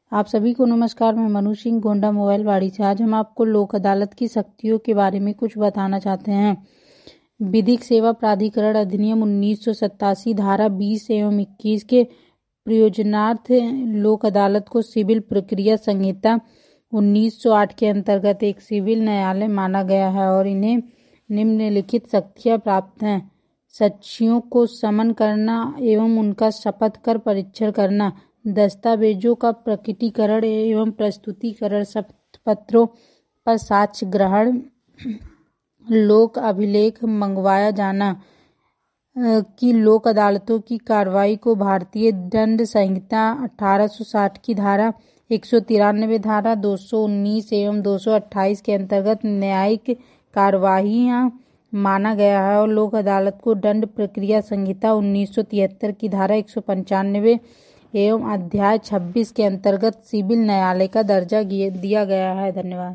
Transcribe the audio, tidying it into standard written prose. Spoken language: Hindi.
आप सभी को नमस्कार। मैं मनु सिंह गोंडा मोबाइल वाड़ी से। आज हम आपको लोक अदालत की शक्तियों के बारे में कुछ बताना चाहते हैं। विधिक सेवा प्राधिकरण अधिनियम 1987 धारा 20 एवं 21 के प्रयोजनार्थ लोक अदालत को सिविल प्रक्रिया संहिता 1908 के अंतर्गत एक सिविल न्यायालय माना गया है और इन्हें निम्नलिखित शक्तियां प्राप्त हैं। साक्षियों को समन करना एवं उनका शपथ कर परीक्षण करना, दस्तावेजों का प्रकटीकरण एवं प्रस्तुतिकरण, शपथ पत्रों पर साक्ष्य ग्रहण, लोक अभिलेख मंगवाया जाना की लोक अदालतों की कार्रवाई को भारतीय दंड संहिता 1860 की धारा 193, धारा 219 एवं 228 के अंतर्गत न्यायिक कार्यवाहियां माना गया है और लोक अदालत को दंड प्रक्रिया संहिता 1973 की धारा 195 एवं अध्याय 26 के अंतर्गत सिविल न्यायालय का दर्जा दिया गया है। धन्यवाद।